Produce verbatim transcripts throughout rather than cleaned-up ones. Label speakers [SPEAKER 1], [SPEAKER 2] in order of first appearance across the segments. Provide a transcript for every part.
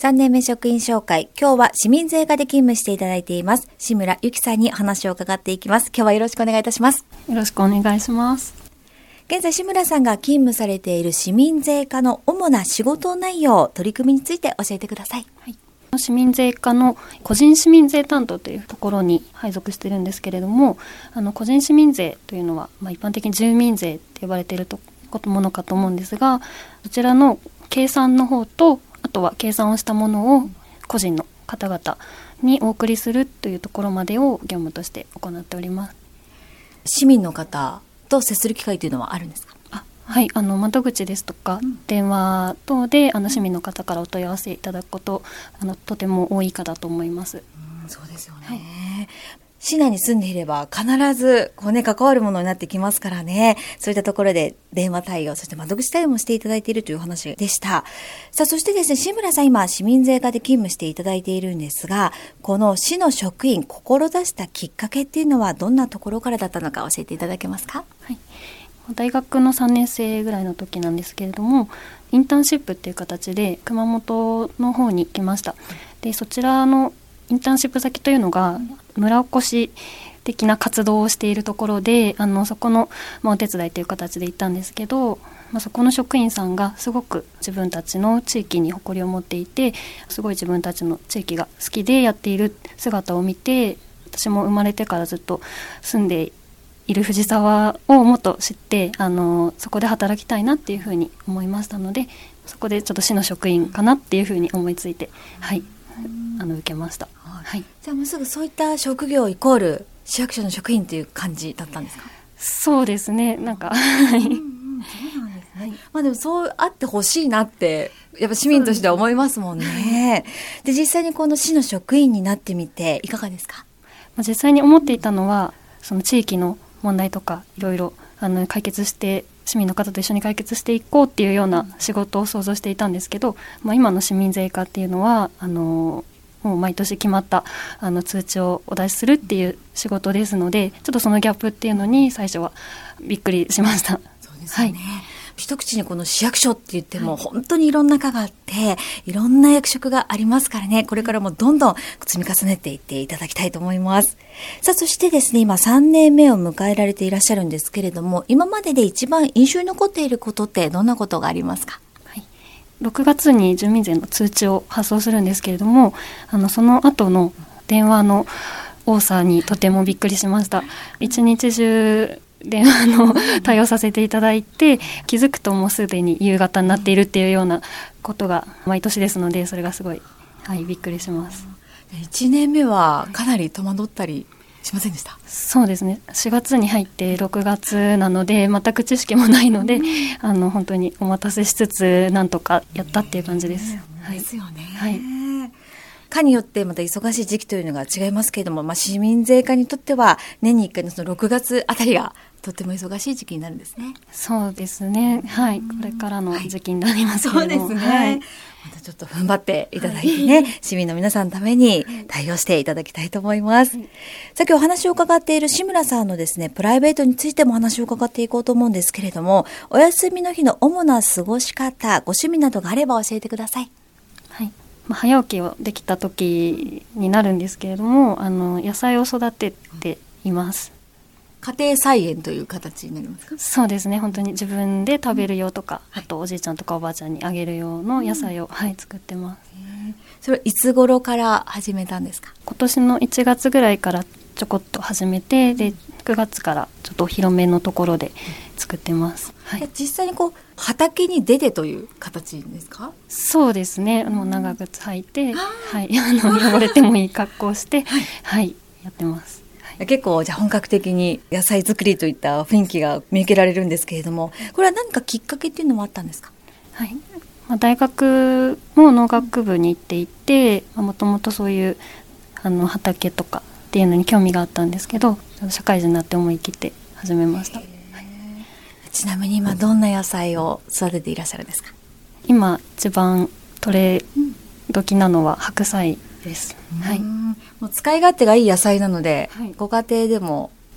[SPEAKER 1] さんねんめ職員紹介。今日は市民税課で勤務していただいています志村由紀さんに話を伺っていきます。今日はよろしくお願いいたします。
[SPEAKER 2] よろしくお願いします。
[SPEAKER 1] 現在志村さんが勤務されている市民税課の主な仕事内容、取り組みについて教えてください。
[SPEAKER 2] はい、市民税課の個人市民税担当というところに配属しているんですけれども、あの個人市民税というのは、まあ、一般的に住民税って呼ばれているとものかと思うんですが、そちらの計算の方と、あとは計算をしたものを個人の方々にお送りするというところまでを業務として行っております。
[SPEAKER 1] 市民の方と接する機会というのはあるんですか？
[SPEAKER 2] あはい、あの窓口ですとか、うん、電話等であの市民の方からお問い合わせいただくことあのとても多いかだと思います。
[SPEAKER 1] うん、そうですよね、はい、市内に住んでいれば必ずこう、ね、関わるものになってきますからね。そういったところで電話対応、そして窓口対応もしていただいているという話でした。さあ、そしてですね、志村さん、今市民税課で勤務していただいているんですが、この市の職員志したきっかけっていうのはどんなところからだったのか教えていただけますか？
[SPEAKER 2] はい、大学のさんねん生ぐらいの時なんですけれども、インターンシップっていう形で熊本の方に行きました。でそちらのインターンシップ先というのが村おこし的な活動をしているところで、あのそこの、まあ、お手伝いという形で行ったんですけど、まあ、そこの職員さんがすごく自分たちの地域に誇りを持っていて、すごい自分たちの地域が好きでやっている姿を見て、私も生まれてからずっと住んでいる藤沢をもっと知って、あのそこで働きたいなっていうふうに思いましたので、そこでちょっと市の職員かなっていうふうに思いついて、はい、あの受けました。はい、
[SPEAKER 1] じゃあもうすぐそういった職業イコール市役所の職員という感じだったんですか？
[SPEAKER 2] そうですね、なんかはい、うんうん、
[SPEAKER 1] そうなんですね、はい、まあでもそうあってほしいなってやっぱ市民としては思いますもんね。で実際にこの市の職員になってみていかがですか？
[SPEAKER 2] まあ、実際に思っていたのは、その地域の問題とかいろいろあの解決して、市民の方と一緒に解決していこうっていうような仕事を想像していたんですけど、まあ、今の市民税課っていうのはあのもう毎年決まったあの通知をお出しするっていう仕事ですので、ちょっとそのギャップっていうのに最初はびっくりしました。
[SPEAKER 1] そうですよね、はい、一口にこの市役所って言っても本当にいろんな課があっていろんな役職がありますからね、これからもどんどん積み重ねていっていただきたいと思います。さあ、そしてですね、今さんねんめを迎えられていらっしゃるんですけれども、今までで一番印象に残っていることってどんなことがありますか？
[SPEAKER 2] ろくがつに住民税の通知を発送するんですけれども、あのその後の電話の多さにとてもびっくりしました。一日中電話の対応させていただいて、気づくともうすでに夕方になっているっていうようなことが毎年ですので、それがすごい、はい、びっくりします。
[SPEAKER 1] いちねんめはかなり戸惑ったりしませんでした？
[SPEAKER 2] そうですね、しがつに入ってろくがつなので全く知識もないので、うん、あの本当にお待たせしつつなんとかやったっていう感じです。
[SPEAKER 1] はい、ですよね、
[SPEAKER 2] はい、
[SPEAKER 1] 課によってまた忙しい時期というのが違いますけれども、まあ、市民税課にとっては年にいっかいのそのろくがつあたりがとっても忙しい時期になるんですね。
[SPEAKER 2] そうですね、はい、これからの時期になりますけれども、はい、そうですね、はい、
[SPEAKER 1] またちょっと踏ん張っていただいてね、はい、市民の皆さんのために対応していただきたいと思います。はい、さあ、今日お話を伺っている志村さんのですね、プライベートについてもお話を伺っていこうと思うんですけれども、お休みの日の主な過ごし方、ご趣味などがあれば教えてください。
[SPEAKER 2] はい、まあ、早起きをできた時になるんですけれども、あの野菜を育てています。
[SPEAKER 1] 家庭菜園という形になりますか？
[SPEAKER 2] そうですね、本当に自分で食べる用とか、うん、あとおじいちゃんとかおばあちゃんにあげる用の野菜を、うん、はい、作ってます。
[SPEAKER 1] それはいつ頃から始めたんですか？
[SPEAKER 2] 今年のいちがつぐらいからちょこっと始めて、でくがつからちょっと広めのところで作ってます。はい、
[SPEAKER 1] 実際にこう畑に出てという形ですか？
[SPEAKER 2] そうですね、あの長靴履いて、はい、あの汚れてもいい格好をして、はい、はい、やってます。
[SPEAKER 1] 結構じゃあ本格的に野菜作りといった雰囲気が見受けられるんですけれども、これは何かきっかけっていうのもあったんですか？
[SPEAKER 2] はい、まあ、大学も農学部に行っていて、もともとそういうあの畑とかっていうのに興味があったんですけど、社会人になって思い切って始めました。はい、
[SPEAKER 1] ちなみに今どんな野菜を育てていらっしゃるんですか？
[SPEAKER 2] 今一番取れ時なのは白菜です。はい、
[SPEAKER 1] もう使い勝手がいい野菜なので、はい、ご家庭でも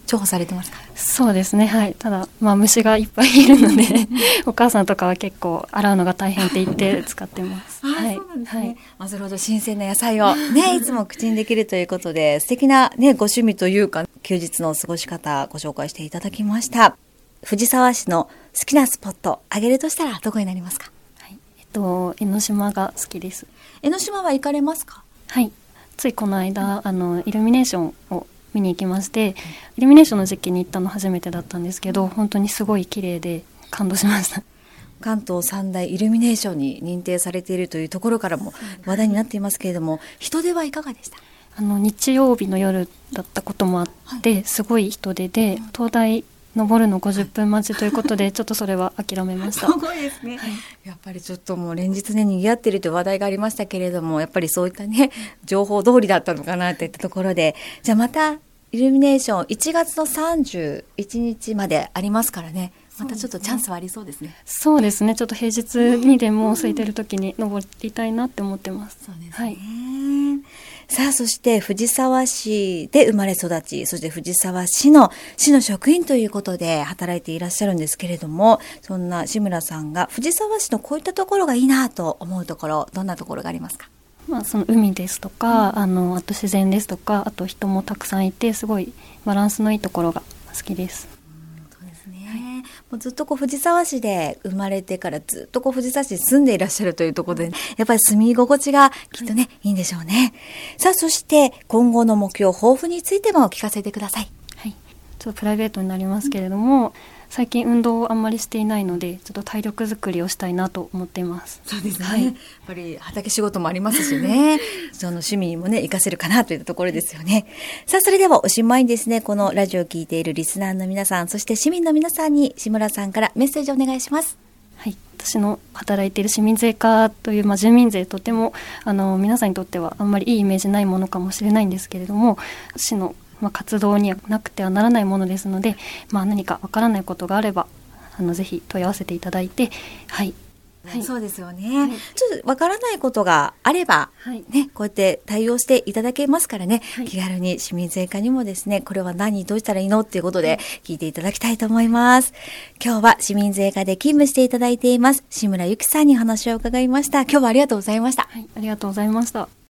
[SPEAKER 1] 重宝されてますか？
[SPEAKER 2] そうですね、はい。ただ、まあ、虫がいっぱいいるのでお母さんとかは結構洗うのが大変って言って使ってます。
[SPEAKER 1] あ、
[SPEAKER 2] はい、
[SPEAKER 1] そうなんですね。
[SPEAKER 2] はい、
[SPEAKER 1] まあ、それほど新鮮な野菜をねいつも口にできるということで、素敵なねご趣味というか休日の過ごし方ご紹介していただきました。藤沢市の好きなスポット挙げるとしたらどこになりますか？
[SPEAKER 2] はい、えっと江ノ島が好きです。
[SPEAKER 1] 江ノ島は行かれますか？
[SPEAKER 2] はい、ついこの間あのイルミネーションを見に行きまして、イルミネーションの時期に行ったの初めてだったんですけど、本当にすごい綺麗で感動しました。
[SPEAKER 1] 関東三大イルミネーションに認定されているというところからも話題になっていますけれども、人出はいかがでした？
[SPEAKER 2] あの日曜日の夜だったこともあって、はい、すごい人出で、東大登るのごじゅっぷん待ちということで、ちょっとそれは諦めました。
[SPEAKER 1] すごいですね、はい、やっぱりちょっともう連日ね賑わっているという話題がありましたけれども、やっぱりそういったね情報通りだったのかなといったところで、じゃあまたイルミネーションいちがつのさんじゅういちにちまでありますからね、またちょっとチャンスはありそうですね。
[SPEAKER 2] そうですね、ちょっと平日にでも空いてる時に登りたいなって思ってます。
[SPEAKER 1] そうですね、
[SPEAKER 2] はい、
[SPEAKER 1] さあそして藤沢市で生まれ育ち、そして藤沢市の市の職員ということで働いていらっしゃるんですけれども、そんな志村さんが藤沢市のこういったところがいいなと思うところ、どんなところがありますか？
[SPEAKER 2] まあ、その海ですとか、うん、あのあと自然ですとか、あと人もたくさんいて、すごいバランスのいいところが好きです。
[SPEAKER 1] そうですね、はい、もうずっとこう藤沢市で生まれてからずっとこう藤沢市に住んでいらっしゃるというところで、やっぱり住み心地がきっとね、はい、いいんでしょうね。さあそして今後の目標抱負についても聞かせてください。
[SPEAKER 2] はい、ちょっとプライベートになりますけれども、うん、最近運動をあんまりしていないので、ちょっと体力づくりをしたいなと思っています。
[SPEAKER 1] そうですね、
[SPEAKER 2] はい、
[SPEAKER 1] やっぱり畑仕事もありますしねその趣味にもね活かせるかなといったところですよね。さあそれではおしまいにですね、このラジオを聞いているリスナーの皆さん、そして市民の皆さんに志村さんからメッセージをお願いします。
[SPEAKER 2] はい、私の働いている市民税課という、まあ、住民税、とてもあの皆さんにとってはあんまりいいイメージないものかもしれないんですけれども、市の、まあ、活動にはなくてはならないものですので、まあ、何かわからないことがあればあのぜひ問い合わせていただいて、はい
[SPEAKER 1] はい、そうですよね、はい、ちょっとわからないことがあれば、
[SPEAKER 2] はい
[SPEAKER 1] ね、こうやって対応していただけますからね、
[SPEAKER 2] はい、
[SPEAKER 1] 気軽に市民税課にもですね、これは何どうしたらいいのっていうことで聞いていただきたいと思います。今日は市民税課で勤務していただいています志村由紀さんに話を伺いました。今日はありがとうございました。
[SPEAKER 2] はい、ありがとうございました。